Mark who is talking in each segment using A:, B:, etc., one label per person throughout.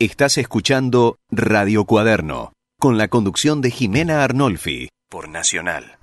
A: Estás escuchando Radio Cuaderno, con la conducción de Jimena Arnolfi, por Nacional.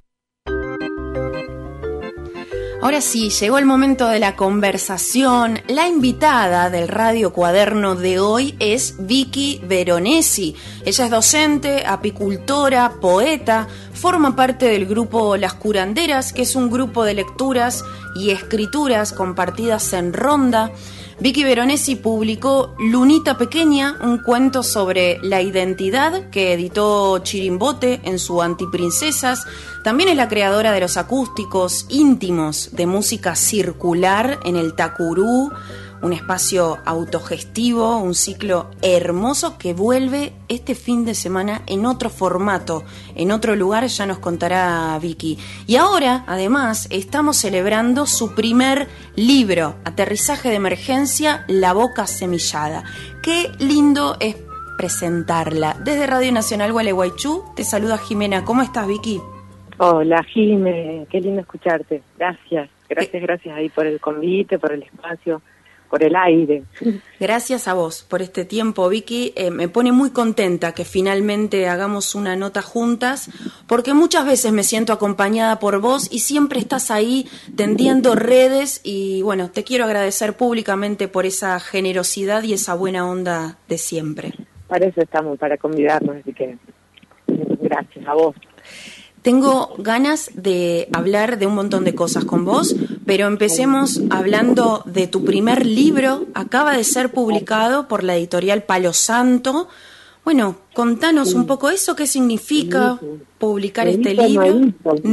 B: Ahora sí, llegó el momento de la conversación. La invitada del Radio Cuaderno de hoy es Vicky Veronesi. Ella es docente, apicultora, poeta, forma parte del grupo Las Curanderas, que es un grupo de lecturas y escrituras compartidas en ronda. Vicky Veronesi publicó Lunita Pequeña, un cuento sobre la identidad que editó Chirimbote en su Antiprincesas. También es la creadora de los acústicos íntimos de música circular en el Tacurú, un espacio autogestivo, un ciclo hermoso que vuelve este fin de semana en otro formato, en otro lugar, ya nos contará Vicky. Y ahora, además, estamos celebrando su primer libro, Aterrizaje de Emergencia, La Boca Semillada. Qué lindo es presentarla. Desde Radio Nacional Gualeguaychú, te saluda Jimena. ¿Cómo estás, Vicky?
C: Hola, Jimena, qué lindo escucharte. Gracias ahí por el convite, por el espacio, por el aire.
B: Gracias a vos por este tiempo, Vicky. Me pone muy contenta que finalmente hagamos una nota juntas, porque muchas veces me siento acompañada por vos y siempre estás ahí tendiendo redes y bueno, te quiero agradecer públicamente por esa generosidad y esa buena onda de siempre.
C: Para eso estamos, para convidarnos, así que gracias a vos.
B: Tengo ganas de hablar de un montón de cosas con vos, pero empecemos hablando de tu primer libro. Acaba de ser publicado por la editorial Palo Santo. Bueno, contanos un poco eso, ¿qué significa publicar este libro?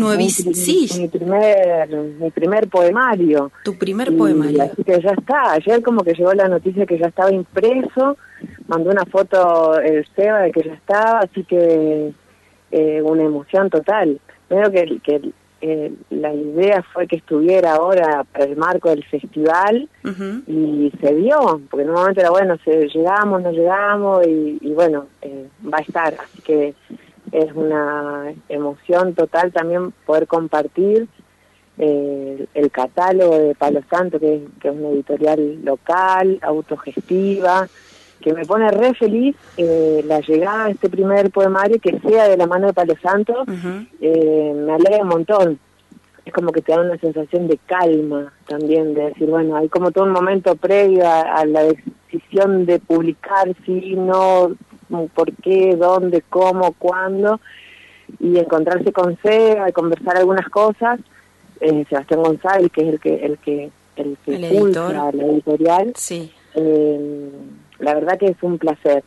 B: Sí.
C: Mi primer poemario.
B: Tu primer poemario.
C: Así que ya está. Ayer como que llegó la noticia que ya estaba impreso. Mandó una foto el Seba de que ya estaba, así que una emoción total. Creo que la idea fue que estuviera ahora para el marco del festival. Uh-huh. Y se dio, porque en un momento era bueno, llegamos, no llegamos y bueno, va a estar. Así que es una emoción total también poder compartir el catálogo de Palo Santo, que es una editorial local, autogestiva, que me pone re feliz la llegada de este primer poemario, que sea de la mano de Palo Santo. Uh-huh. Me alegra un montón. Es como que te da una sensación de calma también, de decir, bueno, hay como todo un momento previo a la decisión de publicar, sí, no, por qué, dónde, cómo, cuándo, y encontrarse con Seba y conversar algunas cosas. Sebastián González, que es el que impulsa la editorial.
B: Sí.
C: La verdad que es un placer,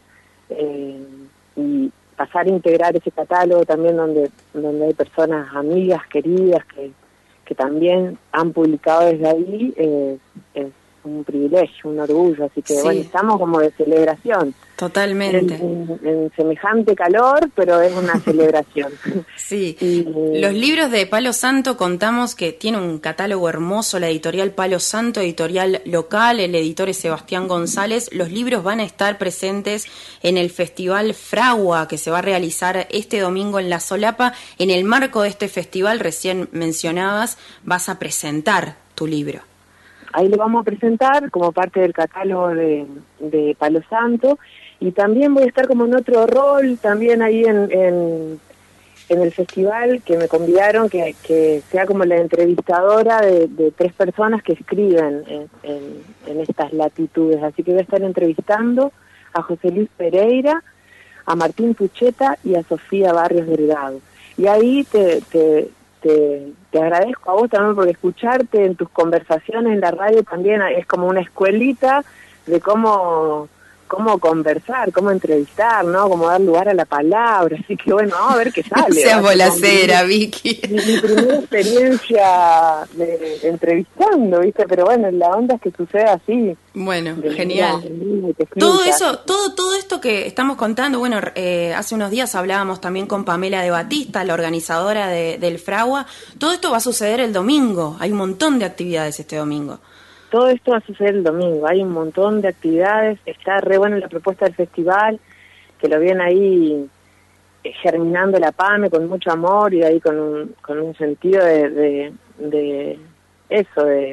C: y pasar a integrar ese catálogo también donde hay personas amigas, queridas, que también han publicado desde ahí, es un privilegio, un orgullo, así que sí. Bueno, estamos como de celebración.
B: Totalmente.
C: En semejante calor, pero es una celebración.
B: Sí. Los libros de Palo Santo, contamos que tiene un catálogo hermoso, la editorial Palo Santo, editorial local, el editor es Sebastián González. Los libros van a estar presentes en el Festival Fragua, que se va a realizar este domingo en La Solapa. En el marco de este festival, recién mencionabas, vas a presentar tu libro.
C: Ahí lo vamos a presentar como parte del catálogo de Palo Santo, y también voy a estar como en otro rol, también ahí en el festival, que me convidaron, que sea como la entrevistadora de 3 personas que escriben en estas latitudes. Así que voy a estar entrevistando a José Luis Pereira, a Martín Pucheta y a Sofía Barrios Delgado. Y ahí te agradezco a vos también, porque escucharte en tus conversaciones en la radio también es como una escuelita de cómo conversar, cómo entrevistar, ¿no? Cómo dar lugar a la palabra. Así que bueno, vamos a ver qué sale.
B: No seas bolacera, Vicky.
C: Mi primera experiencia entrevistando, ¿viste? Pero bueno, la onda es que sucede así.
B: Bueno, genial. Todo eso, todo esto que estamos contando, bueno, hace unos días hablábamos también con Pamela de Batista, la organizadora del Fragua. Todo esto va a suceder el domingo. Hay un montón de actividades este domingo.
C: Todo esto va a suceder el domingo, hay un montón de actividades, está re buena la propuesta del festival, que lo viene ahí germinando la PAME con mucho amor y ahí con un sentido de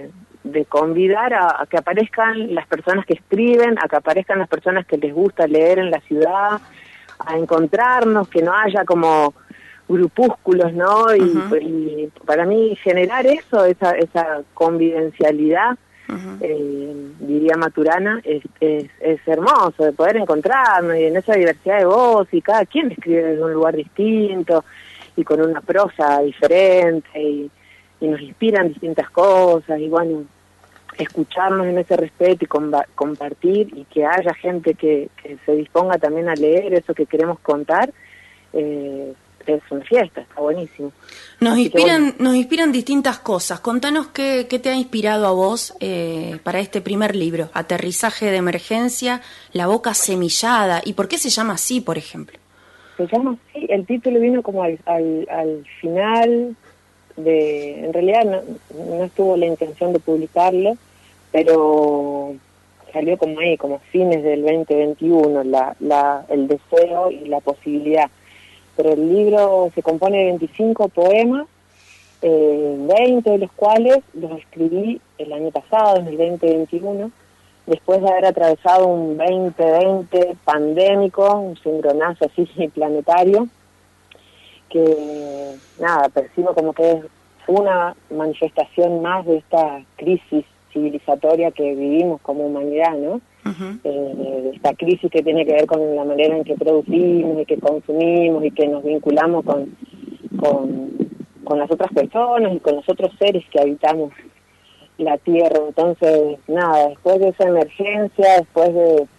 C: de convidar a que aparezcan las personas que escriben, a que aparezcan las personas que les gusta leer en la ciudad, a encontrarnos, que no haya como grupúsculos, ¿no? Y para mí generar eso, esa convivencialidad, diría Maturana, es hermoso, de poder encontrarnos y en esa diversidad de voz, y cada quien escribe desde un lugar distinto y con una prosa diferente, y nos inspiran distintas cosas, y bueno, escucharnos en ese respeto y compartir, y que haya gente que se disponga también a leer eso que queremos contar, es una fiesta, está buenísimo.
B: Nos inspiran distintas cosas. Contanos qué te ha inspirado a vos para este primer libro, Aterrizaje de Emergencia, La boca semillada, y por qué se llama así, por ejemplo.
C: Se llama así, el título vino como al final en realidad no estuvo la intención de publicarlo, pero salió como ahí, como fines del 2021, el deseo y la posibilidad. Pero el libro se compone de 25 poemas, 20 de los cuales los escribí el año pasado, en el 2021, después de haber atravesado un 2020 pandémico, un cimbronazo así planetario, que nada, percibo como que es una manifestación más de esta crisis civilizatoria que vivimos como humanidad, ¿no? De esta crisis que tiene que ver con la manera en que producimos y que consumimos y que nos vinculamos con las otras personas y con los otros seres que habitamos la Tierra. Entonces, nada, después de esa emergencia, después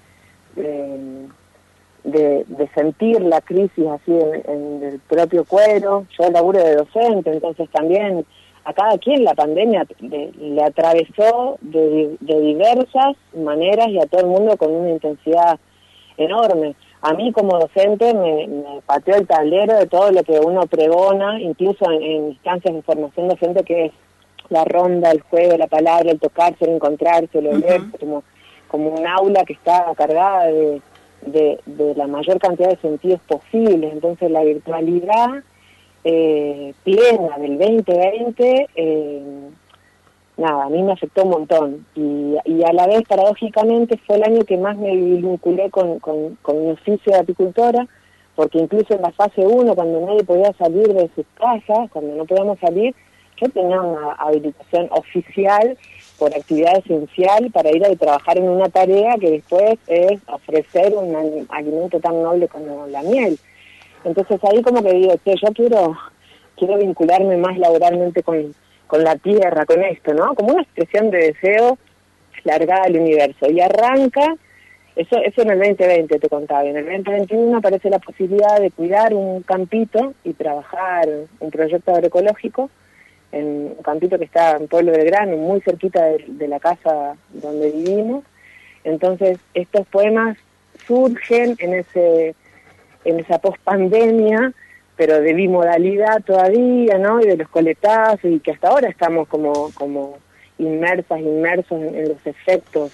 C: de sentir la crisis así en el propio cuero, yo laburo de docente, entonces también a cada quien la pandemia le atravesó de diversas maneras y a todo el mundo con una intensidad enorme. A mí como docente me pateó el tablero de todo lo que uno pregona, incluso en instancias de formación docente, que es la ronda, el juego, la palabra, el tocarse, el encontrarse, el olerse, como un aula que está cargada de la mayor cantidad de sentidos posibles. Entonces la virtualidad plena del 2020, nada, a mí me afectó un montón, y a la vez, paradójicamente, fue el año que más me vinculé con mi oficio de apicultora, porque incluso en la fase 1, cuando nadie podía salir de sus casas, cuando no podíamos salir, yo tenía una habilitación oficial por actividad esencial para ir a trabajar en una tarea que después es ofrecer un alimento tan noble como la miel. Entonces ahí como que digo, yo quiero vincularme más laboralmente con la tierra, con esto, ¿no? Como una expresión de deseo largada al universo. Y arranca, eso en el 2020 te contaba, y en el 2021 aparece la posibilidad de cuidar un campito y trabajar un proyecto agroecológico en un campito que está en Pueblo Belgrano, muy cerquita de la casa donde vivimos. Entonces estos poemas surgen en esa pospandemia, pero de bimodalidad todavía, ¿no? Y de los coletazos, y que hasta ahora estamos como inmersos en los efectos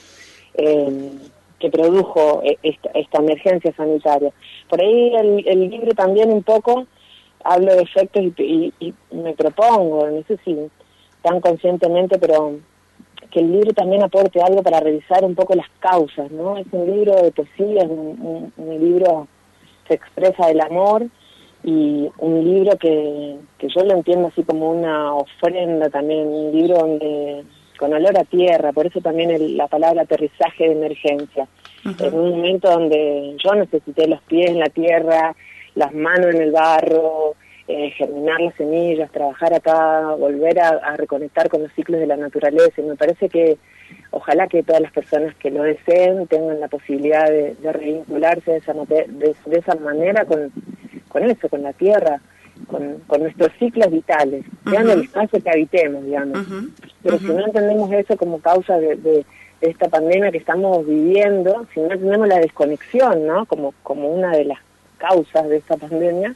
C: que produjo esta emergencia sanitaria. Por ahí el libro también un poco hablo de efectos y me propongo, no sé si tan conscientemente, pero que el libro también aporte algo para revisar un poco las causas, ¿no? Es un libro de poesía, es un libro que expresa el amor, y un libro que yo lo entiendo así como una ofrenda también, un libro donde con olor a tierra, por eso también la palabra aterrizaje de emergencia. En un momento donde yo necesité los pies en la tierra, las manos en el barro, germinar las semillas, trabajar acá, volver a reconectar con los ciclos de la naturaleza. Y me parece que ojalá que todas las personas que lo deseen tengan la posibilidad de revincularse de esa manera con eso, con la tierra, con nuestros ciclos vitales, sean el espacio que habitemos, digamos. Pero si no entendemos eso como causa de esta pandemia que estamos viviendo, si no entendemos la desconexión, ¿no? Como una de las causas de esta pandemia,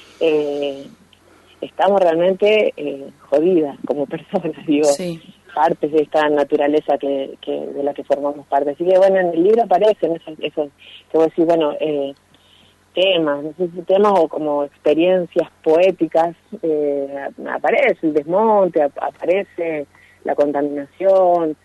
C: estamos realmente jodidas como personas, digo, sí. Partes de esta naturaleza de la que formamos parte. Así que bueno, en el libro aparecen esos que vos decís, bueno, temas, no sé si temas o como experiencias poéticas, aparece el desmonte, aparece la contaminación,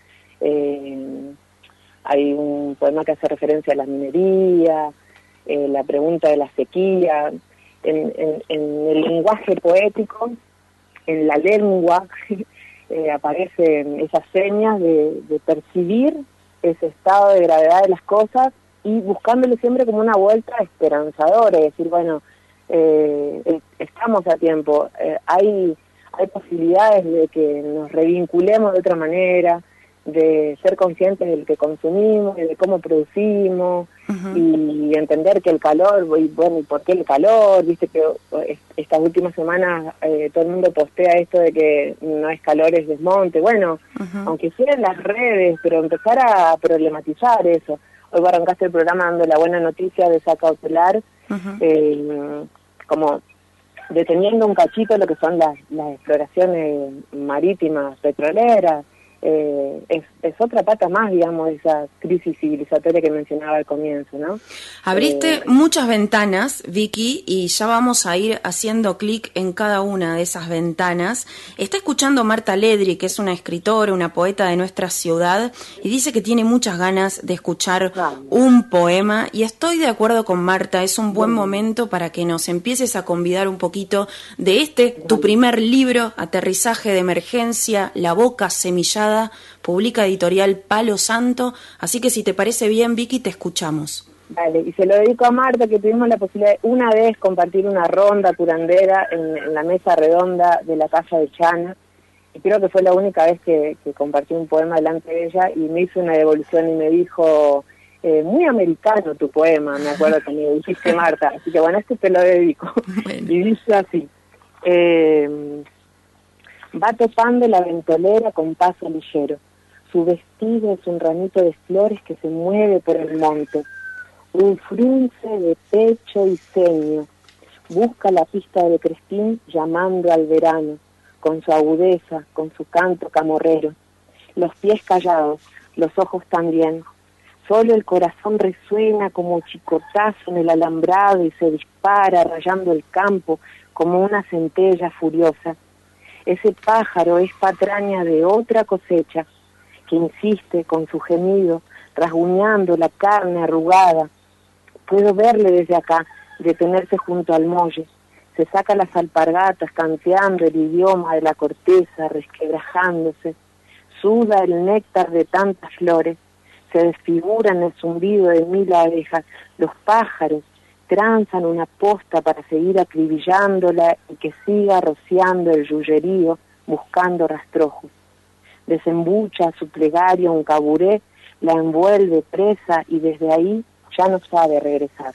C: hay un poema que hace referencia a la minería, la pregunta de la sequía, en el lenguaje poético, en la lengua, aparecen esas señas de percibir ese estado de gravedad de las cosas y buscándole siempre como una vuelta esperanzadora, es decir, bueno, estamos a tiempo, hay posibilidades de que nos revinculemos de otra manera, de ser conscientes del que consumimos y de cómo producimos, y entender que el calor, y bueno, ¿y por qué el calor? Viste que estas últimas semanas todo el mundo postea esto de que no es calor, es desmonte. Bueno, aunque sea en las redes, pero empezar a problematizar eso. Hoy arrancaste el programa dando la buena noticia de esa cautelar, como deteniendo un cachito lo que son las exploraciones marítimas petroleras. Es otra pata más, digamos, de esa crisis civilizatoria que mencionaba al comienzo, ¿no?
B: Abriste muchas ventanas, Vicky, y ya vamos a ir haciendo clic en cada una de esas ventanas. Está escuchando Marta Ledri, que es una escritora, una poeta de nuestra ciudad, y dice que tiene muchas ganas de escuchar un poema, y estoy de acuerdo con Marta, es un buen momento para que nos empieces a convidar un poquito de tu primer libro, Aterrizaje de Emergencia, La Boca Semillada, publica editorial Palo Santo, así que si te parece bien, Vicky, te escuchamos.
C: Vale, y se lo dedico a Marta, que tuvimos la posibilidad de una vez compartir una ronda curandera en la mesa redonda de la casa de Chana, y creo que fue la única vez que compartí un poema delante de ella, y me hizo una devolución y me dijo, muy americano tu poema, me acuerdo que me dijiste, Marta, así que bueno, te lo dedico. Bueno. Y dice así, va topando la ventolera con paso ligero. Su vestido es un ramito de flores que se mueve por el monte. Un frunce de pecho y ceño. Busca la pista de Crespín llamando al verano, con su agudeza, con su canto camorrero. Los pies callados, los ojos también. Solo el corazón resuena como chicotazo en el alambrado y se dispara rayando el campo como una centella furiosa. Ese pájaro es patraña de otra cosecha, que insiste con su gemido, rasguñando la carne arrugada. Puedo verle desde acá, detenerse junto al muelle. Se saca las alpargatas, canteando el idioma de la corteza, resquebrajándose. Suda el néctar de tantas flores. Se desfigura en el zumbido de 1000 abejas. Los pájaros tranzan una posta para seguir acribillándola y que siga rociando el yullerío buscando rastrojos. Desembucha su plegaria un caburé, la envuelve presa y desde ahí ya no sabe regresar.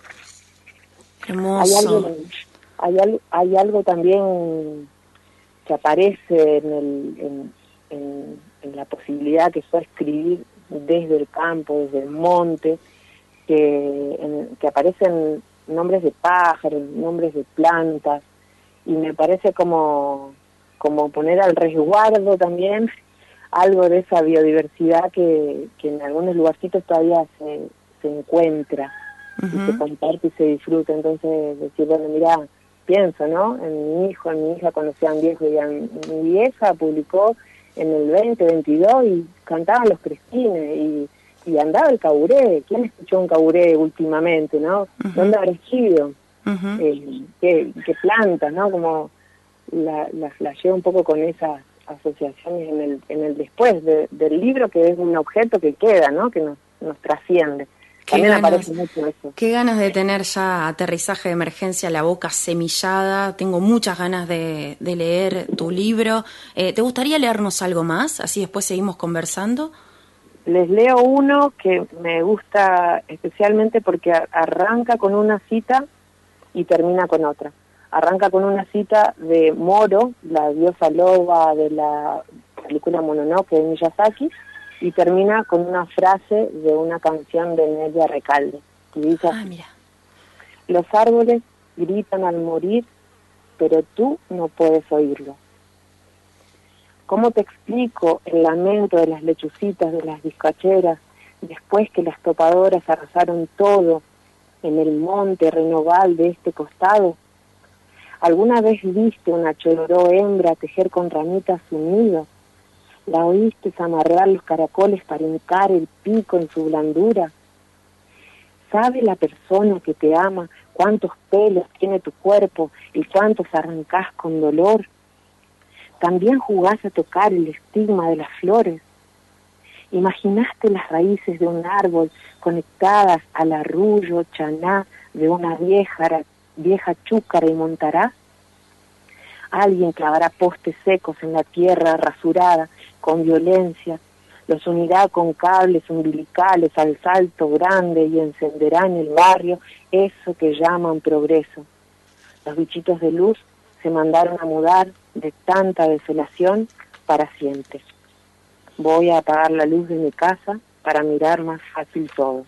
B: Hermoso.
C: Hay algo también que aparece en la posibilidad que fue escribir desde el campo, desde el monte, que aparecen nombres de pájaros, nombres de plantas, y me parece como poner al resguardo también algo de esa biodiversidad que en algunos lugarcitos todavía se encuentra, y se comparte y se disfruta. Entonces decir, bueno, mira, pienso, ¿no? En mi hijo, en mi hija cuando sean viejos, y mi vieja publicó en el 2022 y cantaban los crespines y andaba el caburé. ¿Quién escuchó un caburé últimamente, no? ¿Dónde habrá sido? ¿Qué plantas, no? Como la flasheo un poco con esas asociaciones en el después del libro, que es un objeto que queda, ¿no? Que nos trasciende. También aparece mucho eso.
B: Qué ganas de tener ya Aterrizaje de Emergencia, La Boca Semillada. Tengo muchas ganas de leer tu libro. ¿Te gustaría leernos algo más? Así después seguimos conversando.
C: Les leo uno que me gusta especialmente porque arranca con una cita y termina con otra. Arranca con una cita de Moro, la diosa loba de la película Mononoke de Miyazaki, y termina con una frase de una canción de Nelia Recalde, que dice así:
B: mira.
C: Los árboles gritan al morir, pero tú no puedes oírlo. ¿Cómo te explico el lamento de las lechucitas de las vizcacheras después que las topadoras arrasaron todo en el monte renoval de este costado? ¿Alguna vez viste una chororó hembra tejer con ramitas un nido? ¿La oíste amarrar los caracoles para hincar el pico en su blandura? ¿Sabe la persona que te ama cuántos pelos tiene tu cuerpo y cuántos arrancás con dolor? ¿También jugás a tocar el estigma de las flores? ¿Imaginaste las raíces de un árbol conectadas al arrullo chaná de una vieja chúcara y montará? Alguien clavará postes secos en la tierra rasurada con violencia, los unirá con cables umbilicales al salto grande y encenderá en el barrio eso que llaman progreso. Los bichitos de luz se mandaron a mudar de tanta desolación para siempre. Voy a apagar la luz de mi casa para mirar más fácil todo.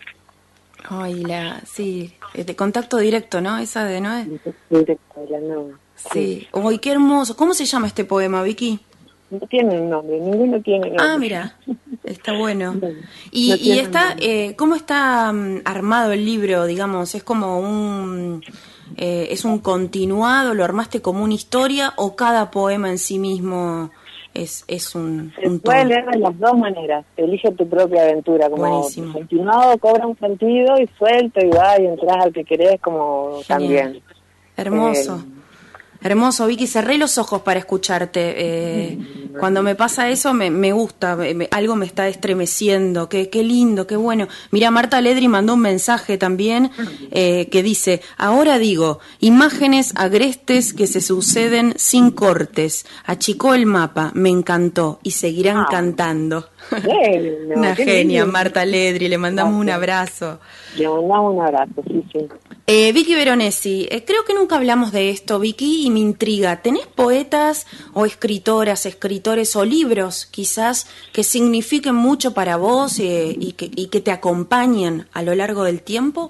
B: Ay, sí, de contacto directo, ¿no? Esa de Noé.
C: Directo de la Noé.
B: Sí. Uy, qué hermoso. ¿Cómo se llama este poema, Vicky?
C: No tiene un nombre, ninguno tiene nombre.
B: Ah, mira, está bueno.
C: No
B: Y está, ¿cómo está armado el libro, digamos? ¿Es como es un continuado, lo armaste como una historia o cada poema en sí mismo es un
C: Se puede
B: todo?
C: leer de las dos maneras, elige tu propia aventura, como
B: Buenísimo.
C: continuado cobra un sentido y suelto y va y entras al que querés como
B: Genial.
C: también.
B: Hermoso. Hermoso, Vicky, cerré los ojos para escucharte. Cuando me pasa eso me gusta, algo me está estremeciendo, qué lindo, qué bueno. Mira, Marta Ledri mandó un mensaje también que dice, ahora digo, imágenes agrestes que se suceden sin cortes, achicó el mapa, me encantó y seguirán cantando.
C: Bueno,
B: Una genia,
C: lindo.
B: Marta Ledri, le mandamos un abrazo.
C: Le mandamos un abrazo, sí.
B: Vicky Veronesi, creo que nunca hablamos de esto, Vicky, y me intriga. ¿Tenés poetas o escritoras, escritores o libros quizás que signifiquen mucho para vos y que te acompañen a lo largo del tiempo?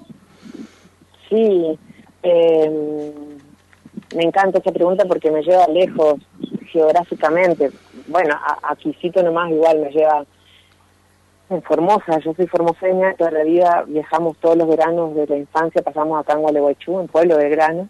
C: Sí, me encanta esa pregunta porque me lleva lejos geográficamente. Bueno, aquícito nomás igual me lleva en Formosa. Yo soy formoseña, toda la vida viajamos todos los veranos de la infancia, pasamos acá en Gualeguaychú, en Pueblo Belgrano.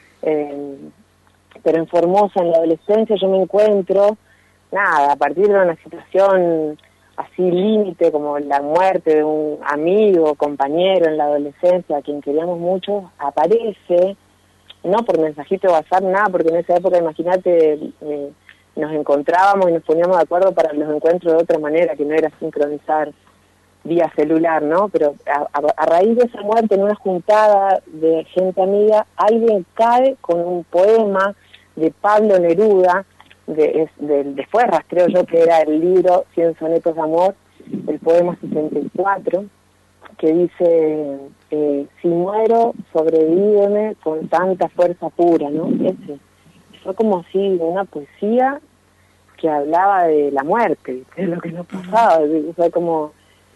C: Pero en Formosa, en la adolescencia, yo me encuentro, a partir de una situación así límite como la muerte de un amigo, compañero en la adolescencia, a quien queríamos mucho, aparece, no por mensajito de WhatsApp, nada, porque en esa época, imagínate, nos encontrábamos y nos poníamos de acuerdo para los encuentros de otra manera, que no era sincronizar vía celular, ¿no? Pero a raíz de esa muerte, en una juntada de gente amiga, alguien cae con un poema de Pablo Neruda, después rastreo yo que era el libro 100 sonetos de amor, el poema 64, que dice, si muero, sobrevíveme con tanta fuerza pura, ¿no? Ese fue como así una poesía que hablaba de la muerte, de lo que nos pasaba, fue como...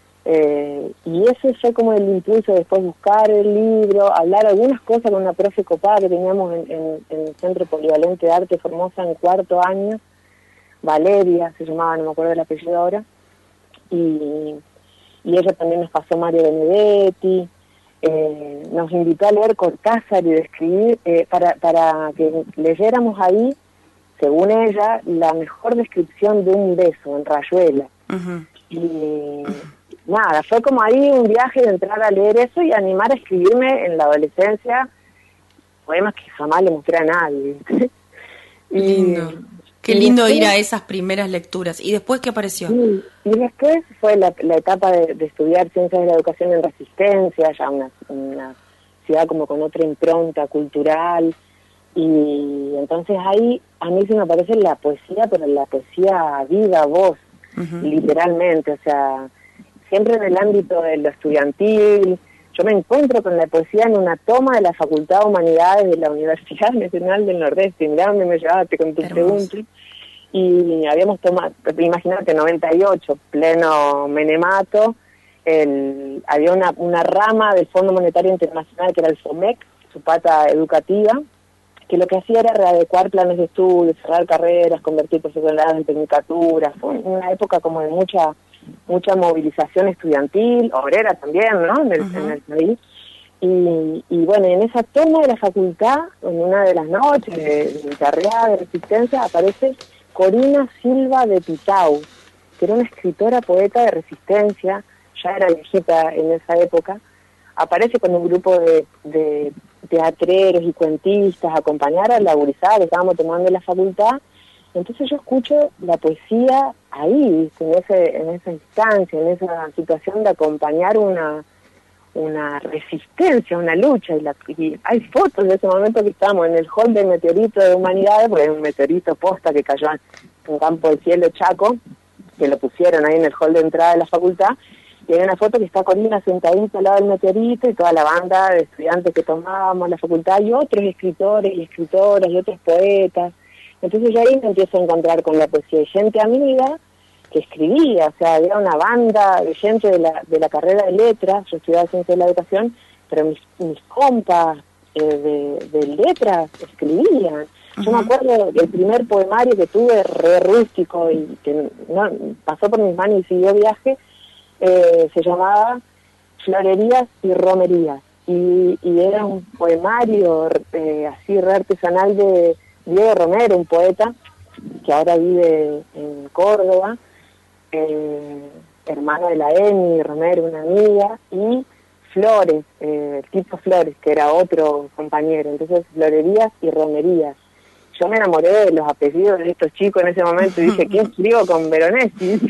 C: y ese fue como el impulso de después buscar el libro, hablar algunas cosas con una profe copada que teníamos en el Centro Polivalente de Arte Formosa en cuarto año, Valeria se llamaba, no me acuerdo el apellido ahora, y ella también nos pasó Mario Benedetti, nos invitó a leer Cortázar y describir, para que leyéramos ahí, según ella, la mejor descripción de un beso en Rayuela.
B: Uh-huh.
C: Y fue como ahí un viaje de entrar a leer eso y animar a escribirme en la adolescencia poemas que jamás le mostré a nadie.
B: Lindo. Qué lindo después, ir a esas primeras lecturas. ¿Y después qué apareció?
C: Y después fue la etapa de estudiar Ciencias de la Educación en Resistencia, ya una ciudad como con otra impronta cultural, y entonces ahí a mí se me aparece la poesía, pero la poesía viva, voz, uh-huh. Literalmente, o sea, siempre en el ámbito de lo estudiantil. Yo me encuentro con la poesía en una toma de la Facultad de Humanidades de la Universidad Nacional del Nordeste. Mirá dónde me llevaste con tu pregunta. Y habíamos tomado, imagínate, 98, pleno menemato, había una rama del Fondo Monetario Internacional que era el FOMEC, su pata educativa, que lo que hacía era readecuar planes de estudio, cerrar carreras, convertir profesionales en tecnicaturas. Fue una época como de mucha movilización estudiantil, obrera también, ¿no? En el país. Y bueno, en esa toma de la facultad, en una de las noches de carrera de resistencia, aparece Corina Silva de Pitau, que era una escritora poeta de resistencia, ya era viejita en esa época, aparece con un grupo de teatreros y cuentistas a acompañar a la gurizada que estábamos tomando en la facultad. Entonces yo escucho la poesía ahí, en esa instancia, en esa situación de acompañar una resistencia, una lucha, y hay fotos de ese momento que estamos en el hall del meteorito de Humanidades, porque es un meteorito posta que cayó en un campo del cielo Chaco, que lo pusieron ahí en el hall de entrada de la facultad, y hay una foto que está Corina sentadita al lado del meteorito y toda la banda de estudiantes que tomábamos la facultad, y otros escritores y escritoras y otros poetas. Entonces yo ahí me empiezo a encontrar con la poesía, y gente amiga que escribía, o sea, había una banda de gente de la carrera de letras. Yo estudiaba ciencia de la educación, pero mis compas de letras escribían. Yo me acuerdo del primer poemario que tuve, re rústico, y que no pasó por mis manos y siguió viaje, se llamaba Florerías y Romerías, y era un poemario así re artesanal de Diego Romero, un poeta que ahora vive en Córdoba, hermano de la Emi Romero, una amiga, y Flores, Tito Flores, que era otro compañero. Entonces, Florerías y Romerías. Yo me enamoré de los apellidos de estos chicos en ese momento y dije, ¿qué escribo con Veronesi?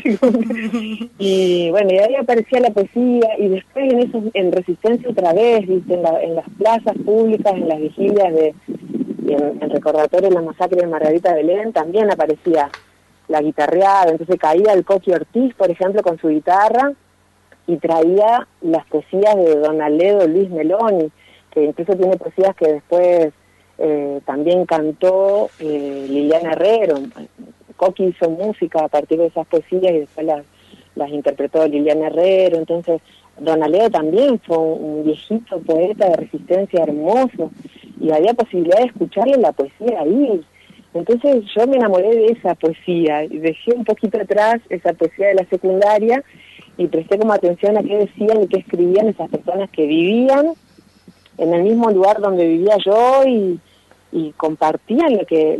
C: Y bueno, y ahí aparecía la poesía, y después en Resistencia otra vez, ¿viste? En las plazas públicas, en las vigilias en recordatorio de la masacre de Margarita Belén, también aparecía la guitarreada. Entonces caía el Coqui Ortiz, por ejemplo, con su guitarra, y traía las poesías de Don Aledo Luis Meloni, que incluso tiene poesías que después también cantó Liliana Herrero. Coqui hizo música a partir de esas poesías y después las interpretó Liliana Herrero. Entonces Don Aledo también fue un viejito poeta de resistencia hermoso, y había posibilidad de escucharle la poesía ahí. Entonces yo me enamoré de esa poesía y dejé un poquito atrás esa poesía de la secundaria y presté como atención a qué decían y qué escribían esas personas que vivían en el mismo lugar donde vivía yo, y compartían lo que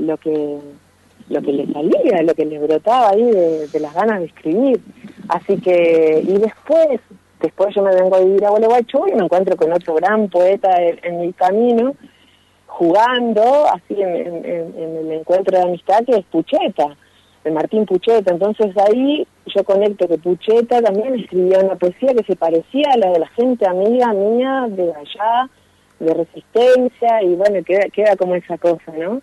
C: les salía, lo que les brotaba ahí de las ganas de escribir. Así que, y después yo me vengo a vivir a Gualeguaychú y me encuentro con otro gran poeta en mi camino, jugando así en el encuentro de amistad, que es Pucheta, de Martín Pucheta. Entonces ahí yo conecto que Pucheta también escribía una poesía que se parecía a la de la gente amiga mía de allá, de resistencia, y bueno, queda como esa cosa, ¿no?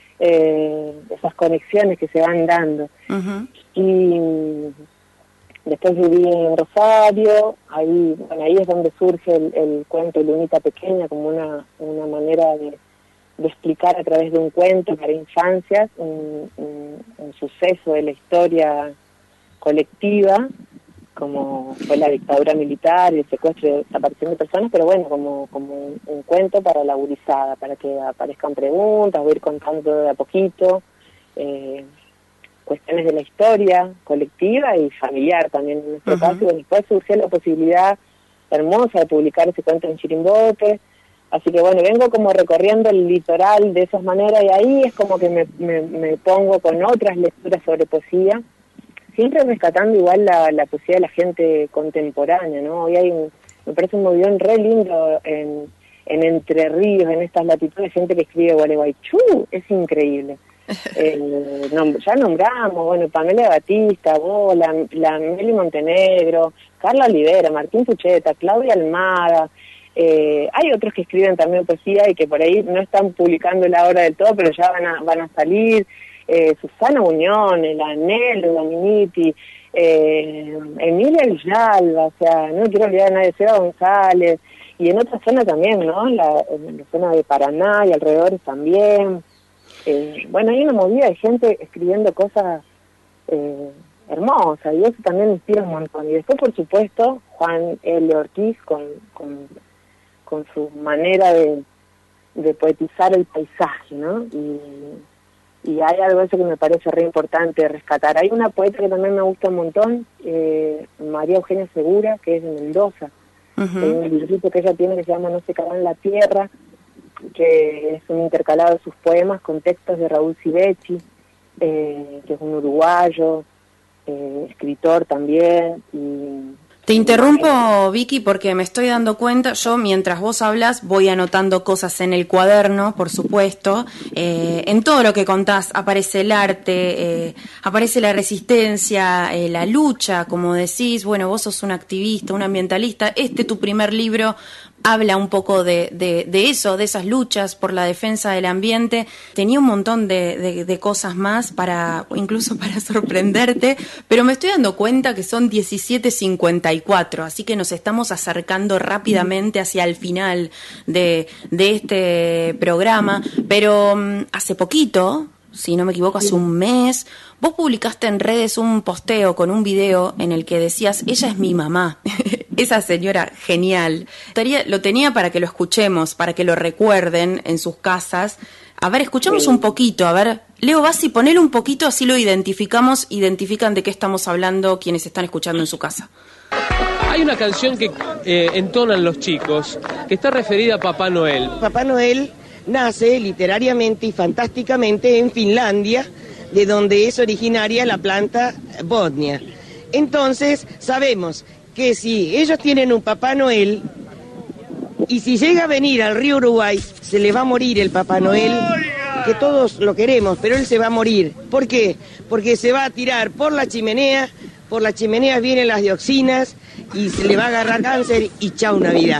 C: Esas conexiones que se van dando. Y después viví en Rosario, ahí es donde surge el cuento Lunita Pequeña, como una manera de explicar a través de un cuento para infancias un suceso de la historia colectiva, como fue la dictadura militar y el secuestro y desaparición de personas, pero bueno, como un cuento para la gurizada, para que aparezcan preguntas, voy a ir contando de a poquito cuestiones de la historia colectiva y familiar también en nuestro caso. Y después surgió la posibilidad hermosa de publicar ese cuento en Chirimbote. Así que bueno, vengo como recorriendo el litoral de esas maneras, y ahí es como que me pongo con otras lecturas sobre poesía, siempre rescatando igual la poesía de la gente contemporánea, ¿no? Hoy me parece un movimiento re lindo en Entre Ríos, en estas latitudes, gente que escribe Gualeguaychú, es increíble. Ya nombramos, bueno, Pamela Batista, vos, la Meli Montenegro, Carla Olivera, Martín Pucheta, Claudia Almada. Hay otros que escriben también poesía y que por ahí no están publicando la obra del todo, pero ya van a salir. Susana Muñoz, la Nelo Dominiti, Emilia Villalba, o sea, no quiero olvidar a nadie, Seba González, y en otra zona también, ¿no? En la zona de Paraná y alrededores también. Bueno, hay una movida de gente escribiendo cosas hermosas, y eso también me inspira un montón. Y después, por supuesto, Juan L. Ortiz con su manera de poetizar el paisaje, ¿no? Y hay algo de eso que me parece re importante rescatar. Hay una poeta que también me gusta un montón, María Eugenia Segura, que es de Mendoza. Hay un librito que ella tiene que se llama No se caga en la tierra, que es un intercalado de sus poemas con textos de Raúl Civechi, que es un uruguayo. escritor también. Y
B: te interrumpo, Vicky, porque me estoy dando cuenta, yo mientras vos hablas voy anotando cosas en el cuaderno, por supuesto, en todo lo que contás aparece el arte, aparece la resistencia, la lucha, como decís, bueno, vos sos un activista, un ambientalista, tu primer libro habla un poco de eso, de esas luchas por la defensa del ambiente. Tenía un montón de cosas más incluso para sorprenderte, pero me estoy dando cuenta que son 17:54, así que nos estamos acercando rápidamente hacia el final de este programa, pero hace poquito, si no me equivoco, hace un mes, vos publicaste en redes un posteo con un video en el que decías, ella es mi mamá. Esa señora genial. Lo tenía para que lo escuchemos, para que lo recuerden en sus casas. A ver, escuchamos un poquito. A ver, Leo Bassi, ponele un poquito, así lo identifican de qué estamos hablando quienes están escuchando en su casa.
D: Hay una canción que entonan los chicos, que está referida a Papá Noel.
E: Papá Noel nace literariamente y fantásticamente en Finlandia, de donde es originaria la planta Bodnia. Entonces, sabemos que si ellos tienen un Papá Noel, y si llega a venir al río Uruguay, se le va a morir el Papá Noel, que todos lo queremos, pero él se va a morir. ¿Por qué? Porque se va a tirar por la chimenea vienen las dioxinas, y se le va a agarrar cáncer, y chau Navidad.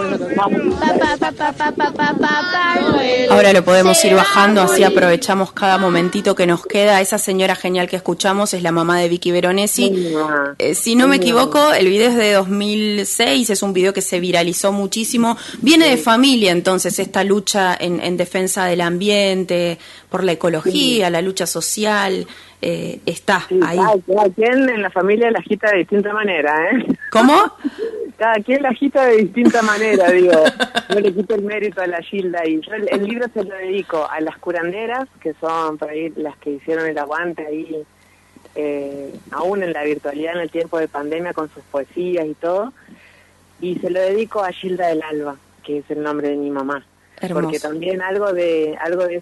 B: Ahora lo podemos ir bajando, así aprovechamos cada momentito que nos queda. Esa señora genial que escuchamos es la mamá de Vicky Veronesi. Si no me equivoco, el video es de 2006, es un video que se viralizó muchísimo. Viene de familia, entonces, esta lucha en defensa del ambiente, por la ecología, la lucha social, está ahí.
C: Cada quien en la familia la agita de distinta manera, ¿eh?
B: ¿Cómo?
C: Cada quien la agita de distinta manera, digo. No le quito el mérito a la Gilda. Y yo el libro se lo dedico a las curanderas, que son por ahí las que hicieron el aguante ahí, aún en la virtualidad, en el tiempo de pandemia, con sus poesías y todo. Y se lo dedico a Gilda del Alba, que es el nombre de mi mamá.
B: Hermoso.
C: Porque también algo de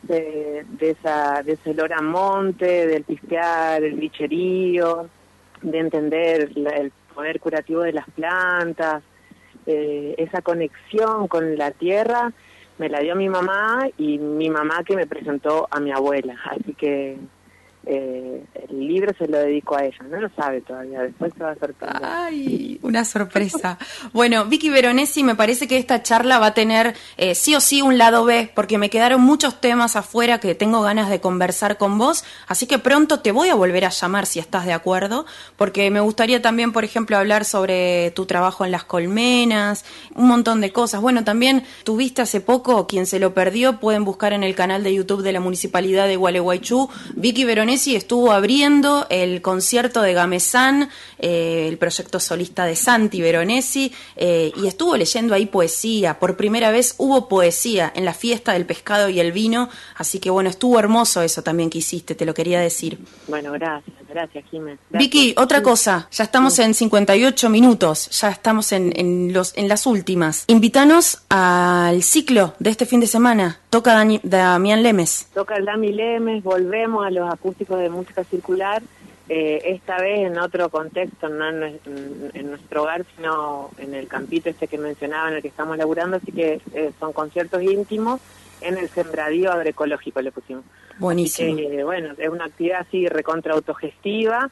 C: ese olor a monte, del pistear, el bicherío, de entender el poder curativo de las plantas, esa conexión con la tierra, me la dio mi mamá, y mi mamá que me presentó a mi abuela. Así que el libro se lo dedico a ella. No lo sabe todavía, después se va a sorprender.
B: ¡Ay! Una sorpresa. Bueno, Vicky Veronesi, me parece que esta charla va a tener sí o sí un lado B, porque me quedaron muchos temas afuera que tengo ganas de conversar con vos, así que pronto te voy a volver a llamar si estás de acuerdo, porque me gustaría también, por ejemplo, hablar sobre tu trabajo en las colmenas, un montón de cosas. Bueno, también tuviste hace poco, quien se lo perdió, pueden buscar en el canal de YouTube de la Municipalidad de Gualeguaychú, Vicky Veronesi estuvo abriendo el concierto de Gamesán, el proyecto solista de Santi Veronesi, y estuvo leyendo ahí poesía. Por primera vez hubo poesía en la fiesta del pescado y el vino, así que bueno, estuvo hermoso eso también que hiciste, te lo quería decir.
C: Bueno, gracias, Jiménez.
B: Vicky, otra cosa, ya estamos en 58 minutos, ya estamos en las últimas. Invítanos al ciclo de este fin de semana. Toca Damián Lemes.
C: Toca el Dami Lemes, volvemos a los acústicos de música circular, esta vez en otro contexto, no en nuestro hogar, sino en el campito que mencionaba, en el que estamos laburando, así que son conciertos íntimos en el sembradío agroecológico, le pusimos.
B: Buenísimo.
C: Así que, bueno, es una actividad así recontra autogestiva,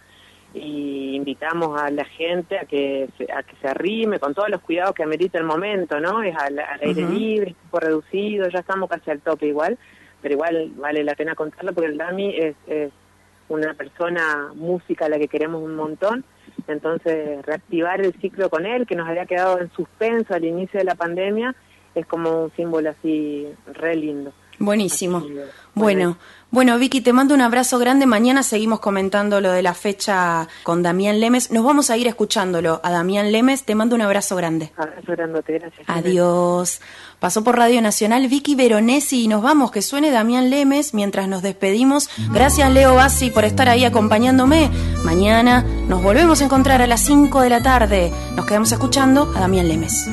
C: y invitamos a la gente a que se arrime con todos los cuidados que amerita el momento, ¿no? Es al aire libre, es tipo reducido, ya estamos casi al tope igual, pero igual vale la pena contarlo porque el Dami es una persona música a la que queremos un montón. Entonces reactivar el ciclo con él, que nos había quedado en suspenso al inicio de la pandemia, es como un símbolo así re lindo.
B: Buenísimo. Así, bueno, Vicky, te mando un abrazo grande. Mañana seguimos comentando lo de la fecha con Damián Lemes. Nos vamos a ir escuchándolo a Damián Lemes. Te mando un abrazo grande.
C: Abrazo grandote, gracias.
B: Adiós. Pasó por Radio Nacional Vicky Veronesi y nos vamos, que suene Damián Lemes mientras nos despedimos. Gracias, Leo Bassi, por estar ahí acompañándome. Mañana nos volvemos a encontrar a las 5 de la tarde. Nos quedamos escuchando a Damián Lemes.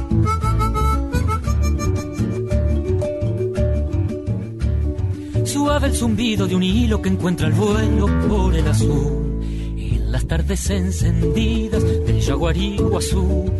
F: Su sabe el zumbido de un hilo que encuentra el vuelo por el azul. En las tardes encendidas del Yaguarí Guazú.